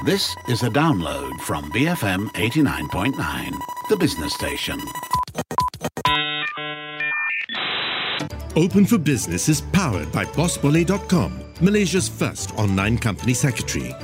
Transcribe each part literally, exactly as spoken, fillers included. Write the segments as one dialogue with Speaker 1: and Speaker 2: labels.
Speaker 1: This is a download from B F M eighty-nine point nine, the business station.
Speaker 2: Open for Business is powered by boss boleh dot com, Malaysia's first online company secretary.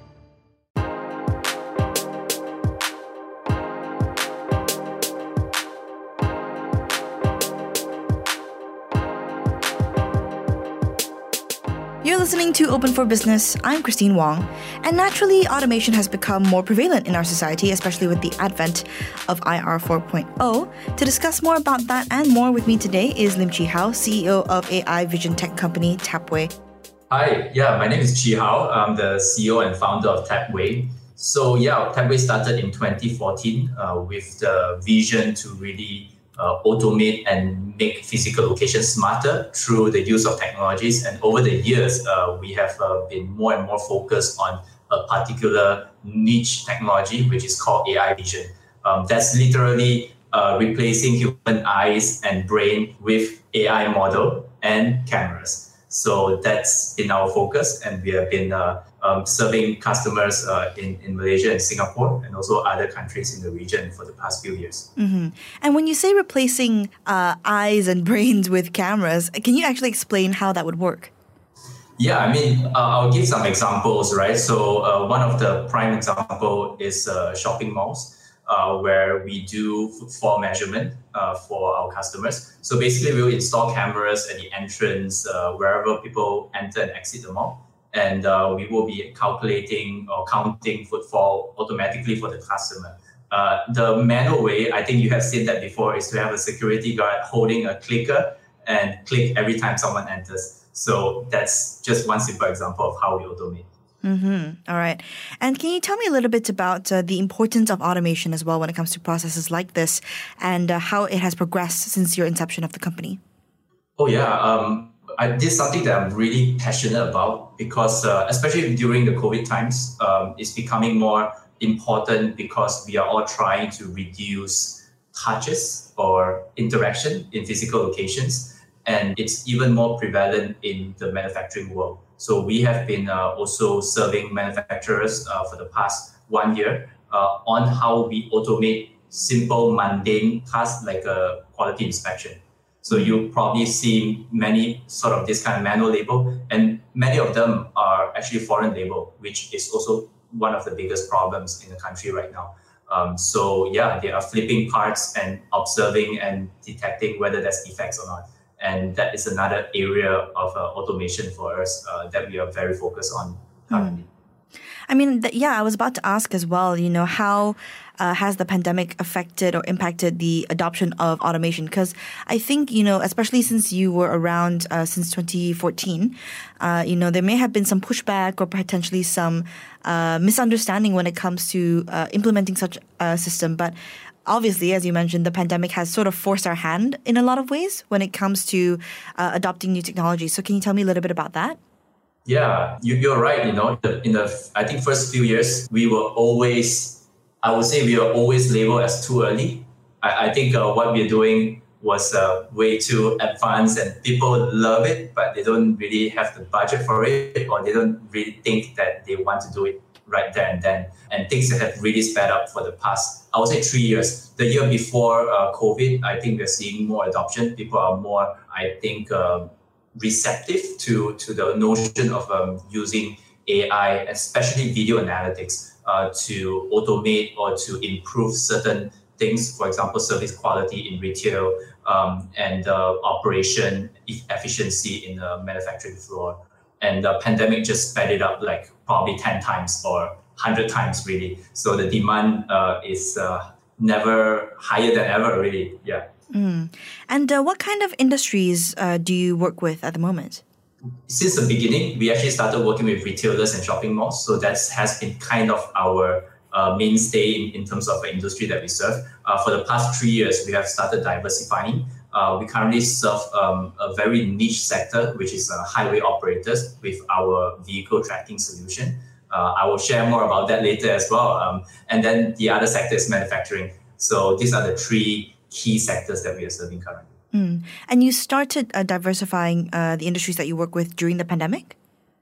Speaker 3: You're listening to Open for Business. I'm Christine Wong. And naturally, automation has become more prevalent in our society, especially with the advent of I R four point oh. To discuss more about that and more with me today is Lim Chi Hao, C E O of A I vision tech company Tapway.
Speaker 4: Hi, yeah, my name is Chi Hao. I'm the C E O and founder of Tapway. So yeah, Tapway started in twenty fourteen uh, with the vision to really Uh, automate and make physical locations smarter through the use of technologies. And over the years, uh, we have uh, been more and more focused on a particular niche technology, which is called A I vision. Um, that's literally uh, replacing human eyes and brain with A I model and cameras. So that's been our focus, and we have been uh, um, serving customers uh, in, in Malaysia and Singapore and also other countries in the region for the past few years.
Speaker 3: Mm-hmm. And when you say replacing uh, eyes and brains with cameras, can you actually explain how that would work?
Speaker 4: Yeah, I mean, uh, I'll give some examples, right? So uh, one of the prime example is uh, shopping malls, uh, where we do footfall measurement uh, for our customers. So basically, we'll install cameras at the entrance, uh, wherever people enter and exit the mall. And uh, we will be calculating or counting footfall automatically for the customer. Uh, the manual way, I think you have seen that before, is to have a security guard holding a clicker and click every time someone enters. So that's just one simple example of how we automate.
Speaker 3: Mm-hmm. All right. And can you tell me a little bit about uh, the importance of automation as well when it comes to processes like this and uh, how it has progressed since your inception of the company?
Speaker 4: Oh, yeah. Um, I, this is something that I'm really passionate about because uh, especially during the COVID times, um, it's becoming more important because we are all trying to reduce touches or interaction in physical locations. And it's even more prevalent in the manufacturing world. So we have been uh, also serving manufacturers uh, for the past one year uh, on how we automate simple, mundane tasks like a quality inspection. So you probably see many sort of this kind of manual label, and many of them are actually foreign label, which is also one of the biggest problems in the country right now. Um, so yeah, they are flipping parts and observing and detecting whether there's defects or not. And that is another area of uh, automation for us uh, that we are very focused on currently.
Speaker 3: Mm. I mean, th- yeah, I was about to ask as well, you know, how uh, has the pandemic affected or impacted the adoption of automation? Because I think, you know, especially since you were around uh, since twenty fourteen, uh, you know, there may have been some pushback or potentially some uh, misunderstanding when it comes to uh, implementing such a system. But obviously, as you mentioned, the pandemic has sort of forced our hand in a lot of ways when it comes to uh, adopting new technology. So can you tell me a little bit about that?
Speaker 4: Yeah, you, you're right. You know, the, in the, I think, first few years, we were always, I would say we were always labeled as too early. I, I think uh, what we're doing was uh, way too advanced and people love it, but they don't really have the budget for it, or they don't really think that they want to do it right there and then. And things have really sped up for the past, I would say, three years. The year before uh, COVID, I think we're seeing more adoption. People are more, I think, um, receptive to, to the notion of um, using A I, especially video analytics, uh, to automate or to improve certain things, for example, service quality in retail um, and uh, operation e- efficiency in the manufacturing floor. And the pandemic just sped it up like probably ten times or one hundred times, really. So the demand uh, is uh, never higher than ever, really. Yeah.
Speaker 3: Mm. And uh, what kind of industries uh, do you work with at the moment?
Speaker 4: Since the beginning, we actually started working with retailers and shopping malls. So that has been kind of our uh, mainstay in, in terms of the industry that we serve. Uh, for the past three years, we have started diversifying. Uh, we currently serve um, a very niche sector, which is uh, highway operators with our vehicle tracking solution. Uh, I will share more about that later as well. Um, and then the other sector is manufacturing. So these are the three key sectors that we are serving currently.
Speaker 3: Mm. And you started uh, diversifying uh, the industries that you work with during the pandemic?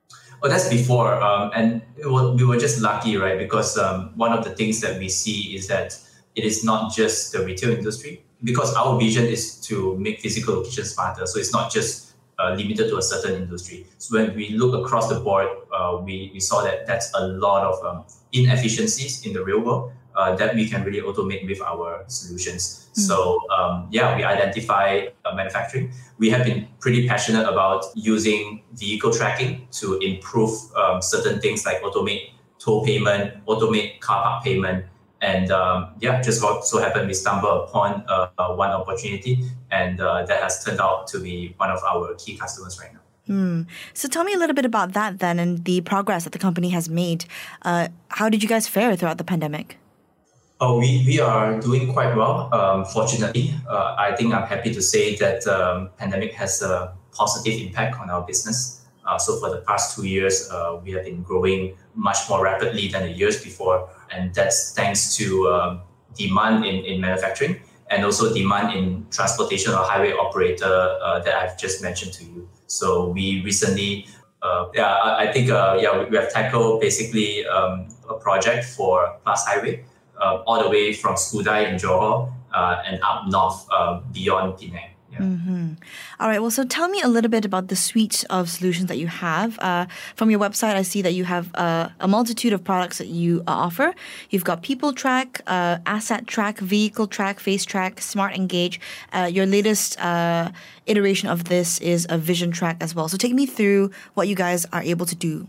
Speaker 4: Oh, that's before. Um, and it was, we were just lucky, right? Because um, one of the things that we see is that it is not just the retail industry, because our vision is to make physical locations smarter. So it's not just uh, limited to a certain industry. So when we look across the board, uh, we, we saw that that's a lot of um, inefficiencies in the real world uh, that we can really automate with our solutions. Mm. So um, yeah, we identify uh, manufacturing. We have been pretty passionate about using vehicle tracking to improve um, certain things like automate toll payment, automate car park payment. And um, yeah, just so happened we stumbled upon uh, uh, one opportunity, and uh, that has turned out to be one of our key customers right now.
Speaker 3: Hmm. So tell me a little bit about that then, and the progress that the company has made. Uh, how did you guys fare throughout the pandemic?
Speaker 4: Oh, we, we are doing quite well. Um, fortunately, uh, I think I'm happy to say that um, pandemic has a positive impact on our business. Uh, so for the past two years, uh, we have been growing much more rapidly than the years before. And that's thanks to um, demand in, in manufacturing and also demand in transportation or highway operator uh, that I've just mentioned to you. So we recently, uh, yeah, I, I think, uh, yeah, we, we have tackled basically um, a project for Plus Highway uh, all the way from Skudai in Johor uh, and up north uh, beyond Penang. Yeah.
Speaker 3: Mm-hmm. All right. Well, so tell me a little bit about the suite of solutions that you have. Uh, from your website, I see that you have uh, a multitude of products that you uh, offer. You've got People Track, uh, Asset Track, Vehicle Track, Face Track, Smart Engage. Uh, your latest uh, iteration of this is a Vision Track as well. So take me through what you guys are able to do.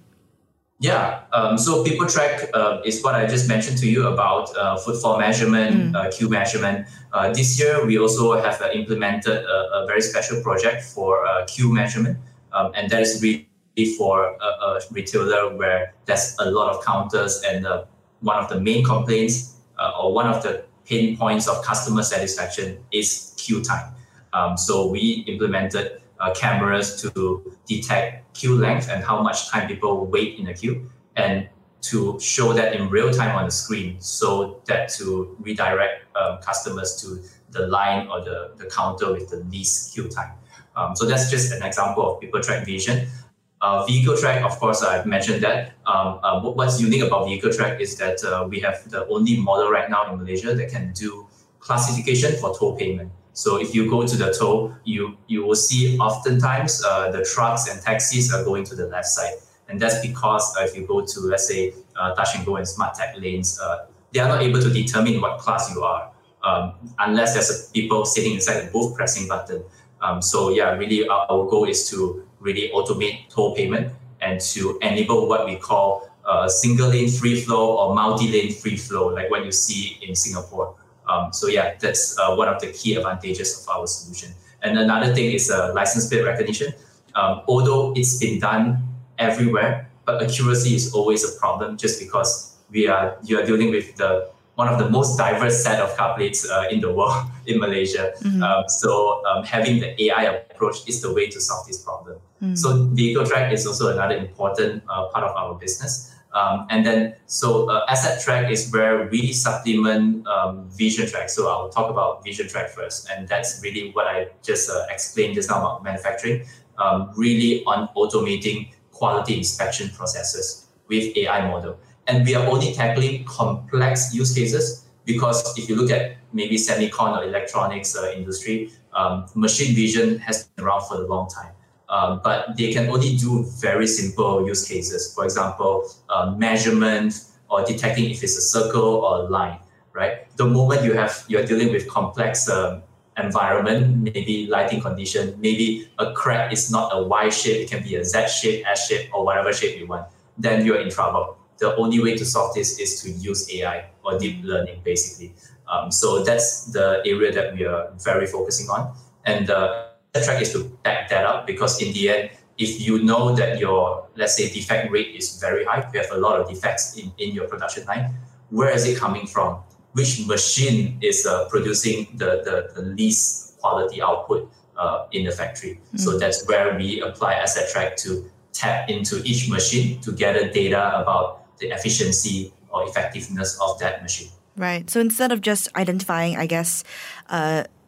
Speaker 4: Yeah, um, so People Track uh, is what I just mentioned to you about uh, footfall measurement, mm. uh, queue measurement. Uh, this year, we also have uh, implemented a, a very special project for uh, queue measurement. Um, and that is really for a, a retailer where there's a lot of counters, and uh, one of the main complaints uh, or one of the pain points of customer satisfaction is queue time. Um, so we implemented Uh, cameras to detect queue length and how much time people wait in a queue, and to show that in real time on the screen, so that to redirect um, customers to the line or the, the counter with the least queue time. Um, so that's just an example of People Track Vision. Uh, Vehicle Track, of course, I've mentioned that. Um, uh, what's unique about Vehicle Track is that uh, we have the only model right now in Malaysia that can do classification for toll payment. So if you go to the toll, you, you will see oftentimes uh, the trucks and taxis are going to the left side. And that's because uh, if you go to, let's say, uh, Touch and Go and Smart Tag lanes, uh, they are not able to determine what class you are um, unless there's a people sitting inside the booth pressing button. Um, so yeah, really our, our goal is to really automate toll payment and to enable what we call uh, single lane free flow or multi-lane free flow, like what you see in Singapore. Um, so yeah, that's uh, one of the key advantages of our solution. And another thing is uh, license plate recognition. Um, although it's been done everywhere, but accuracy is always a problem, just because we are you are dealing with the one of the most diverse set of car plates uh, in the world in Malaysia. Mm-hmm. Um, so um, having the A I approach is the way to solve this problem. Mm-hmm. So Vehicle Track is also another important uh, part of our business. Um, and then, so uh, Asset Track is where we supplement um, Vision Track. So I'll talk about Vision Track first. And that's really what I just uh, explained just now about manufacturing, um, really on automating quality inspection processes with A I model. And we are only tackling complex use cases, because if you look at maybe semicon or electronics uh, industry, um, machine vision has been around for a long time. Um, but they can only do very simple use cases. For example, uh, measurement or detecting if it's a circle or a line, right? The moment you have, you're dealing with complex um, environment, maybe lighting condition, maybe a crack is not a Y shape, it can be a Z shape, S shape, or whatever shape you want, then you're in trouble. The only way to solve this is to use A I or deep learning, basically. Um, so that's the area that we are very focusing on. And uh, Track is to back that up, because in the end, if you know that your, let's say, defect rate is very high, you have a lot of defects in, in your production line, where is it coming from? Which machine is uh, producing the, the, the least quality output uh, in the factory? Mm-hmm. So that's where we apply Asset Track to tap into each machine to gather data about the efficiency or effectiveness of that machine.
Speaker 3: Right. So instead of just identifying, I guess, uh,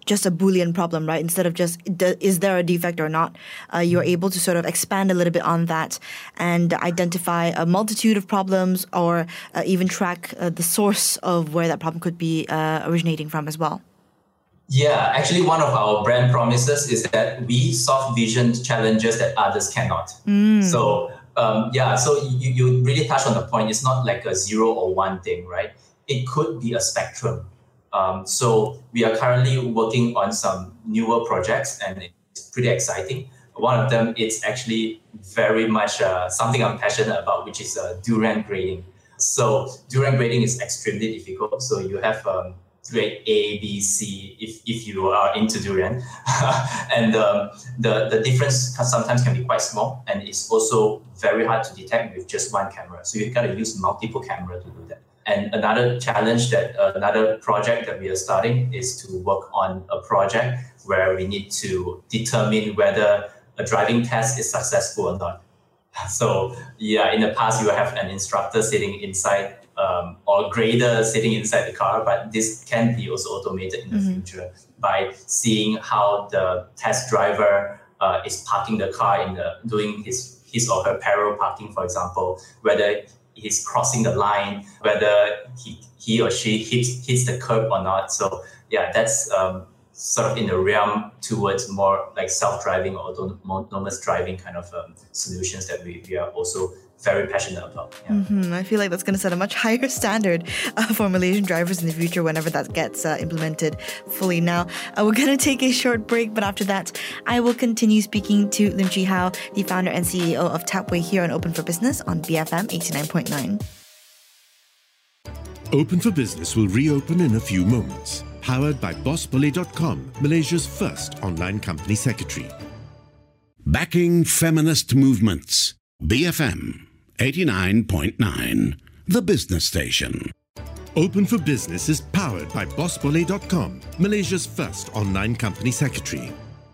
Speaker 3: just a Boolean problem, right? Instead of just, is there a defect or not? Uh, you're able to sort of expand a little bit on that and identify a multitude of problems, or uh, even track uh, the source of where that problem could be uh, originating from as well.
Speaker 4: Yeah, actually, one of our brand promises is that we solve vision challenges that others cannot. Mm. So, um, yeah, so you, you really touch on the point. It's not like a zero or one thing, right? It could be a spectrum. Um, so we are currently working on some newer projects, and it's pretty exciting. One of them is actually very much uh, something I'm passionate about, which is uh, durian grading. So durian grading is extremely difficult. So you have um, grade A, B, C, if, if you are into durian. and um, the, the difference sometimes can be quite small, and it's also very hard to detect with just one camera. So you've got to use multiple cameras to do that. And another challenge that, uh, another project that we are starting is to work on a project where we need to determine whether a driving test is successful or not. So yeah, in the past you have an instructor sitting inside um, or grader sitting inside the car, but this can be also automated in the mm-hmm. future by seeing how the test driver uh, is parking the car in the doing his his or her parallel parking, for example, whether he's crossing the line, whether he he or she hits hits the curb or not. So yeah, that's um, sort of in the realm towards more like self-driving or autonomous driving kind of um, solutions that we, we are also very passionate about. Yeah.
Speaker 3: Mm-hmm. I feel like that's going to set a much higher standard uh, for Malaysian drivers in the future whenever that gets uh, implemented fully. Now, uh, we're going to take a short break, but after that, I will continue speaking to Lim Chee Hao, the founder and C E O of Tapway, here on Open for Business on B F M eighty-nine point nine.
Speaker 2: Open for Business will reopen in a few moments. Powered by boss bully dot com, Malaysia's first online company secretary.
Speaker 1: Backing feminist movements. B F M eighty-nine point nine, the business station.
Speaker 2: Open for Business is powered by boss bully dot com, Malaysia's first online company secretary.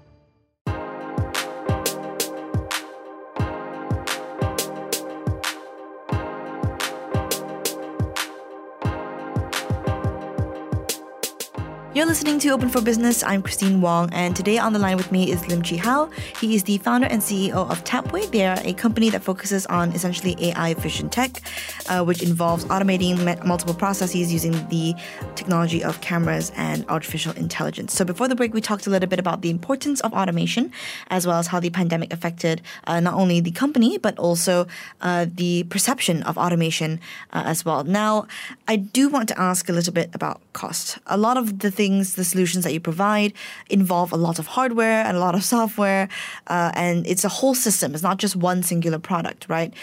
Speaker 3: You're listening to Open for Business. I'm Christine Wong, and today on the line with me is Lim Chee Hao. He is the founder and C E O of Tapway. They are a company that focuses on essentially A I vision tech, uh, which involves automating multiple processes using the technology of cameras and artificial intelligence. So before the break, we talked a little bit about the importance of automation, as well as how the pandemic affected uh, not only the company, but also uh, the perception of automation uh, as well. Now, I do want to ask a little bit about cost. A lot of the things Things, the solutions that you provide involve a lot of hardware and a lot of software, uh, and it's a whole system. It's not just one singular product, right?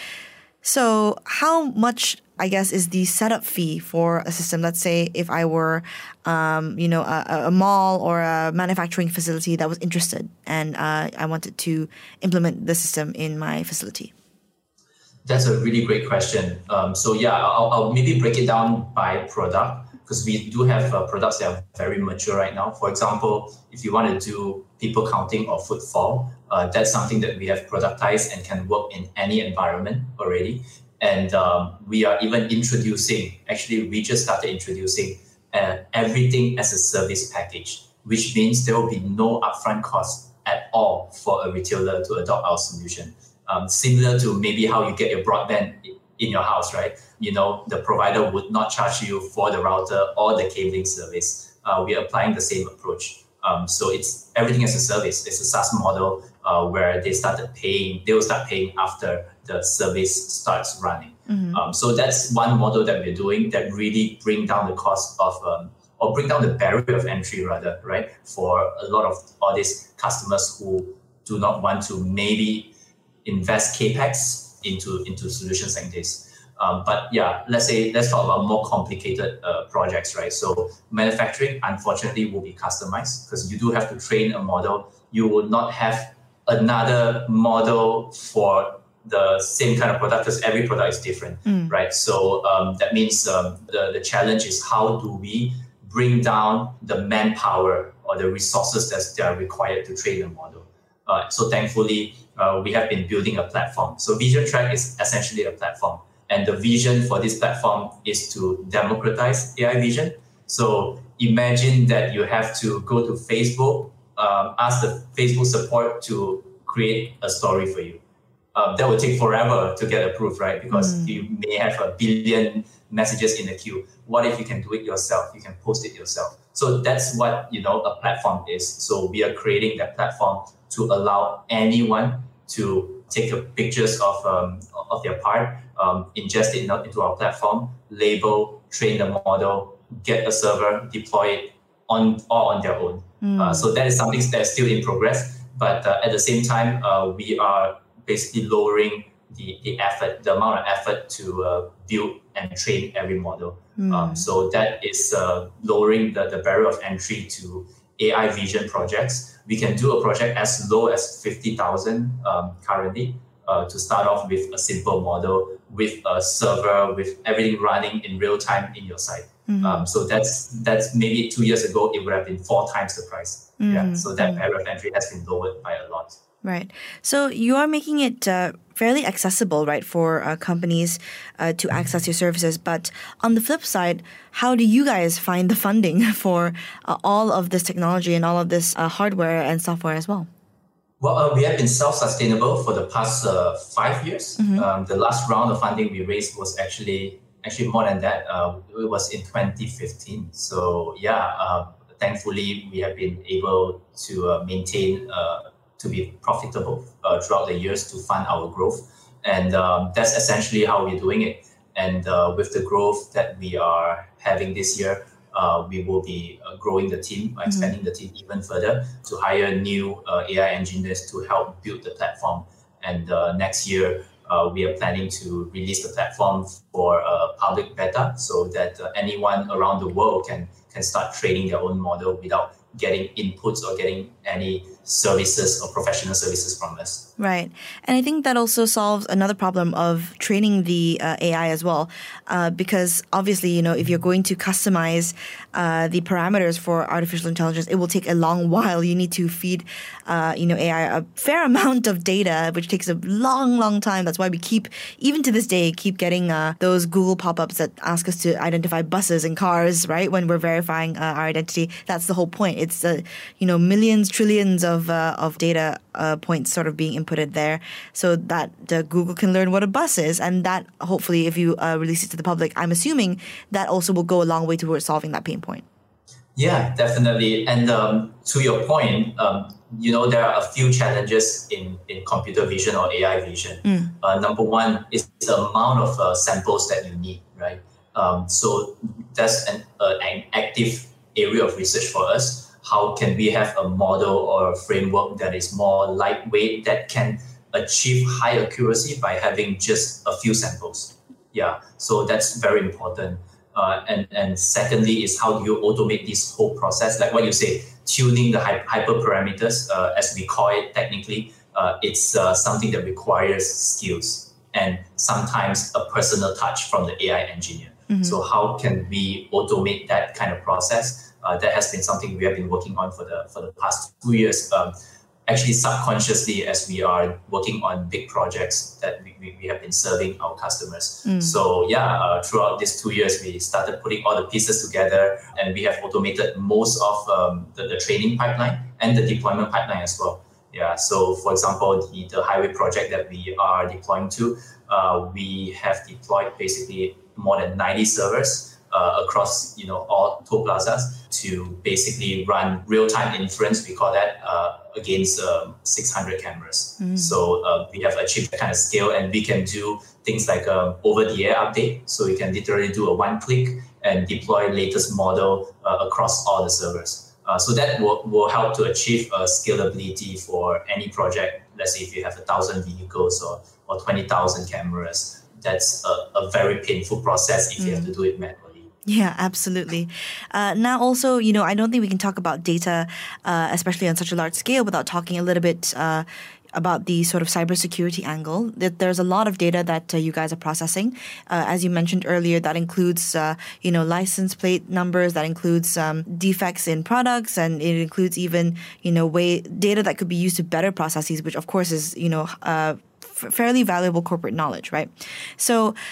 Speaker 3: So how much, I guess, is the setup fee for a system? Let's say if I were, um, you know, a, a mall or a manufacturing facility that was interested and uh, I wanted to implement the system in my facility.
Speaker 4: That's a really great question. Um, so yeah, I'll, I'll maybe break it down by product, because we do have uh, products that are very mature right now. For example, if you want to do people counting or footfall, uh, that's something that we have productized and can work in any environment already. And um, we are even introducing, actually we just started introducing uh, everything as a service package, which means there will be no upfront cost at all for a retailer to adopt our solution. Um, similar to maybe how you get your broadband in your house, right? You know, the provider would not charge you for the router or the cabling service. Uh, we are applying the same approach. Um, so it's everything as a service. It's a SaaS model uh, where they started paying, they will start paying after the service starts running. Mm-hmm. Um, so that's one model that we're doing that really bring down the cost of, um, or bring down the barrier of entry rather, right? For a lot of all these customers who do not want to maybe invest capex into into solutions like this. Um, but yeah, let's say, let's talk about more complicated uh, projects, right? So manufacturing, unfortunately, will be customized because you do have to train a model. You will not have another model for the same kind of product because every product is different, mm. right? So um, that means um, the, the challenge is how do we bring down the manpower or the resources that are required to train a model. Uh, so thankfully, uh, we have been building a platform. So VisionTrack is essentially a platform. And the vision for this platform is to democratize A I vision. So imagine that you have to go to Facebook, um, ask the Facebook support to create a story for you. Um, that will take forever to get approved, right? Because mm. you may have a billion messages in the queue. What if you can do it yourself? You can post it yourself. So that's what, you know, a platform is. So we are creating that platform to allow anyone to take the pictures of um, of their part, um, ingest it into our platform, label, train the model, get a server, deploy it on all on their own. Mm. Uh, so that is something that's still in progress. But uh, at the same time, uh, we are basically lowering the, the effort, the amount of effort to uh, build and train every model. Mm. Um, so that is uh, lowering the, the barrier of entry to A I vision projects. We can do a project as low as fifty thousand um, currently uh, to start off with a simple model with a server, with everything running in real time in your site. Mm-hmm. Um, so that's that's maybe two years ago, it would have been four times the price. Mm-hmm. Yeah. So that barrier of entry has been lowered by a lot.
Speaker 3: Right. So you are making it uh, fairly accessible, right, for uh, companies uh, to access your services. But on the flip side, how do you guys find the funding for uh, all of this technology and all of this uh, hardware and software as well?
Speaker 4: Well, uh, we have been self-sustainable for the past uh, five years. Mm-hmm. Um, the last round of funding we raised was actually actually more than that. Uh, it was in twenty fifteen. So yeah, uh, thankfully we have been able to uh, maintain. Uh, to be profitable uh, throughout the years to fund our growth. And um, that's essentially how we're doing it. And uh, with the growth that we are having this year, uh, we will be uh, growing the team, mm-hmm. expanding the team even further to hire new uh, A I engineers to help build the platform. And uh, next year, uh, we are planning to release the platform for a public beta so that uh, anyone around the world can, can start training their own model without getting inputs or getting any services or professional services from us.
Speaker 3: Right. And I think that also solves another problem of training the uh, A I as well. Uh, because obviously, you know, if you're going to customize uh, the parameters for artificial intelligence, it will take a long while. You need to feed, uh, you know, A I a fair amount of data, which takes a long, long time. That's why we keep, even to this day, keep getting uh, those Google pop-ups that ask us to identify buses and cars, right? When we're verifying uh, our identity. That's the whole point. It's, uh, you know, millions, trillions of uh, of data uh, points sort of being inputted there so that uh, Google can learn what a bus is. And that, hopefully, if you uh, release it to the public, I'm assuming that also will go a long way towards solving that pain point.
Speaker 4: Yeah, definitely. And um, to your point, um, you know, there are a few challenges in, in computer vision or A I vision. Mm. Uh, number one is the amount of uh, samples that you need, right? Um, so that's an, uh, an active area of research for us. How can we have a model or a framework that is more lightweight that can achieve high accuracy by having just a few samples? Yeah, so that's very important. Uh, and, and secondly is how do you automate this whole process? Like what you say, tuning the hy- hyperparameters, uh, as we call it technically, uh, it's uh, something that requires skills and sometimes a personal touch from the A I engineer. Mm-hmm. So how can we automate that kind of process? Uh, that has been something we have been working on for the for the past two years. Um, actually, subconsciously, as we are working on big projects that we, we, we have been serving our customers. Mm. So yeah, uh, throughout these two years, we started putting all the pieces together, and we have automated most of um, the, the training pipeline and the deployment pipeline as well. Yeah. So for example, the, the highway project that we are deploying to, uh, we have deployed basically more than ninety servers. Uh, across, you know, all toll plazas to basically run real-time inference, we call that, uh, against um, six hundred cameras. Mm. So uh, we have achieved that kind of scale, and we can do things like um, over-the-air update. So we can literally do a one-click and deploy latest model uh, across all the servers. Uh, so that will, will help to achieve uh, scalability for any project. Let's say if you have a thousand vehicles or, or twenty thousand cameras, that's a, a very painful process if mm. you have to do it manually.
Speaker 3: Yeah, absolutely. Uh, now also, you know, I don't think we can talk about data, uh, especially on such a large scale, without talking a little bit uh, about the sort of cybersecurity angle. That there's a lot of data that uh, you guys are processing. Uh, as you mentioned earlier, that includes, uh, you know, license plate numbers, that includes um, defects in products, and it includes even, you know, way data that could be used to better processes, which of course is, you know, uh, f- fairly valuable corporate knowledge, right? So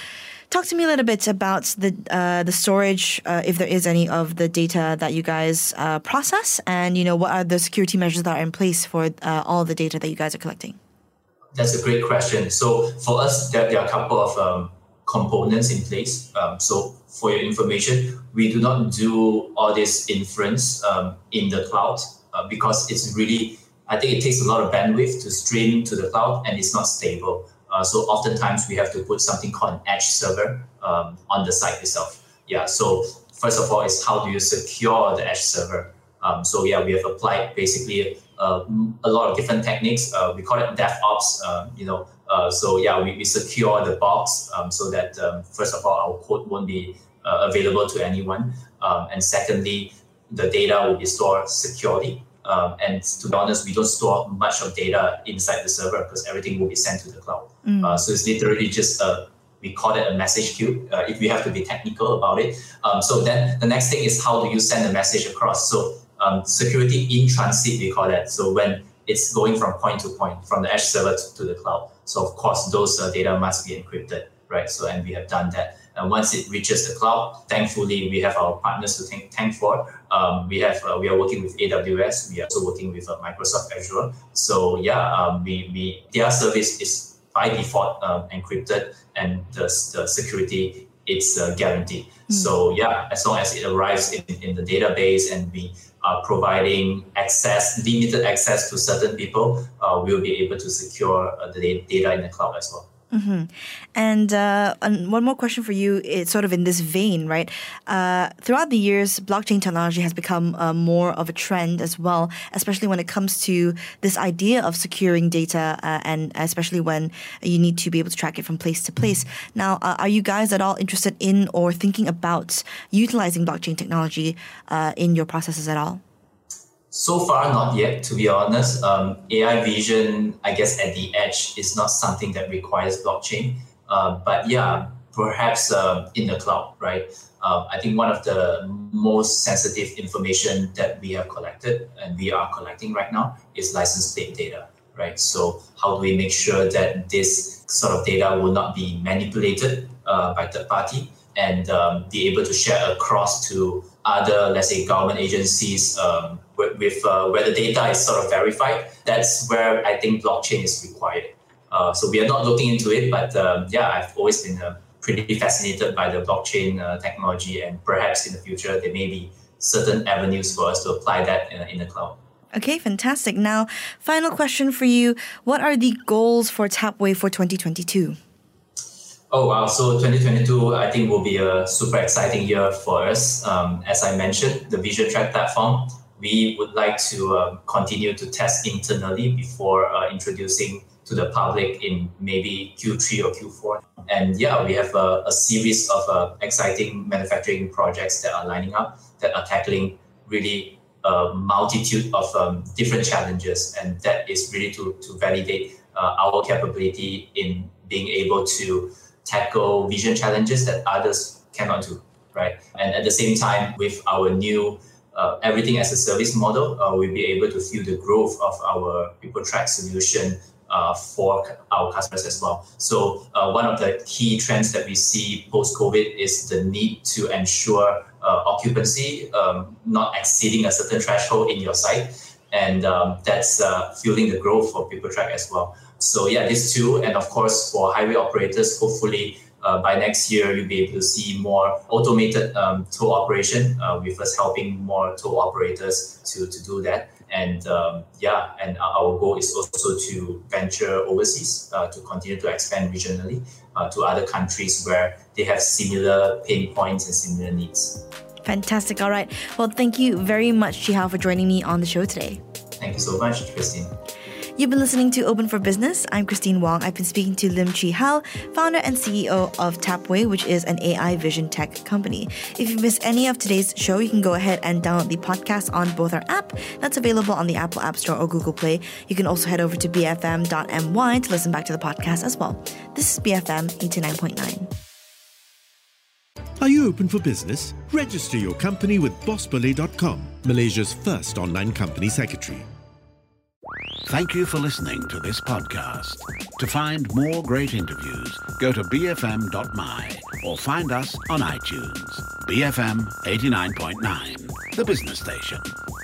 Speaker 3: talk to me a little bit about the uh, the storage, uh, if there is any, of the data that you guys uh, process, and you know what are the security measures that are in place for uh, all the data that you guys are collecting?
Speaker 4: That's a great question. So for us, there, there are a couple of um, components in place. Um, so for your information, we do not do all this inference um, in the cloud uh, because it's really, I think it takes a lot of bandwidth to stream to the cloud and it's not stable. Uh, so oftentimes we have to put something called an edge server um, on the site itself. Yeah. So first of all, is how do you secure the edge server? Um, so yeah, we have applied basically uh, a lot of different techniques. Uh, we call it DevOps. Uh, you know, uh, so yeah, we, we secure the box um, so that um, first of all, our code won't be uh, available to anyone, um, and secondly, the data will be stored securely. Um, and to be honest, we don't store much of data inside the server because everything will be sent to the cloud. Mm. Uh, so it's literally just a, we call it a message queue, uh, if we have to be technical about it. Um, so then the next thing is how do you send a message across? So um, security in transit, we call that. So when it's going from point to point, from the edge server to, to the cloud. So of course, those uh, data must be encrypted, right? So, and we have done that. And once it reaches the cloud, thankfully, we have our partners to thank, thank for. Um, we have uh, we are working with A W S. We are also working with uh, Microsoft Azure. So yeah, um, we we their service is by default um, encrypted, and the, the security it's uh, guaranteed. Mm. So yeah, as long as it arrives in, in the database and we are providing access, limited access to certain people, uh, we'll be able to secure uh, the data in the cloud as well.
Speaker 3: Mm-hmm. And, uh, and one more question for you, it's sort of in this vein, right? Uh, throughout the years, blockchain technology has become uh, more of a trend as well, especially when it comes to this idea of securing data, uh, and especially when you need to be able to track it from place to place. Now, uh, are you guys at all interested in or thinking about utilizing blockchain technology uh, in your processes at all?
Speaker 4: So far, not yet, to be honest. Um, A I vision, I guess, at the edge is not something that requires blockchain. Uh, but yeah, perhaps uh, in the cloud, right? Uh, I think one of the most sensitive information that we have collected and we are collecting right now is license plate data, right? So how do we make sure that this sort of data will not be manipulated uh, by third party and um, be able to share across to other, let's say, government agencies um, with, with uh, where the data is sort of verified? That's where I think blockchain is required. Uh, so we are not looking into it, but um, yeah, I've always been uh, pretty fascinated by the blockchain uh, technology, and perhaps in the future there may be certain avenues for us to apply that in, in the cloud.
Speaker 3: Okay, fantastic. Now, final question for you. What are the goals for Tapway for twenty twenty-two?
Speaker 4: Oh, wow. So twenty twenty-two, I think, will be a super exciting year for us. Um, as I mentioned, the VisionTrack platform, we would like to um, continue to test internally before uh, introducing to the public in maybe Q three or Q four. And yeah, we have a, a series of uh, exciting manufacturing projects that are lining up that are tackling really a multitude of um, different challenges. And that is really to, to validate uh, our capability in being able to tackle vision challenges that others cannot do, right? And at the same time, with our new uh, everything as a service model, uh, we'll be able to fuel the growth of our PeopleTrack solution uh, for our customers as well. So uh, one of the key trends that we see post-COVID is the need to ensure uh, occupancy um, not exceeding a certain threshold in your site. And um, that's uh, fueling the growth for PeopleTrack as well. So yeah, these two, and of course for highway operators, hopefully uh, by next year you'll be able to see more automated um, toll operation, uh, with us helping more toll operators to, to do that. And um, yeah, and our goal is also to venture overseas, uh, to continue to expand regionally uh, to other countries where they have similar pain points and similar needs.
Speaker 3: Fantastic. All right. Well, thank you very much, Chi Hao, for joining me on the show today.
Speaker 4: Thank you so much, Christine.
Speaker 3: You've been listening to Open for Business. I'm Christine Wong. I've been speaking to Lim Chi Hao, founder and C E O of Tapway, which is an A I vision tech company. If you missed any of today's show, you can go ahead and download the podcast on both our app. That's available on the Apple App Store or Google Play. You can also head over to b f m dot m y to listen back to the podcast as well. This is B F M eighty-nine point nine.
Speaker 2: Are you open for business? Register your company with boss boleh dot com, Malaysia's first online company secretary.
Speaker 1: Thank you for listening to this podcast. To find more great interviews, go to b f m dot m y or find us on iTunes. B F M eighty-nine point nine, the business station.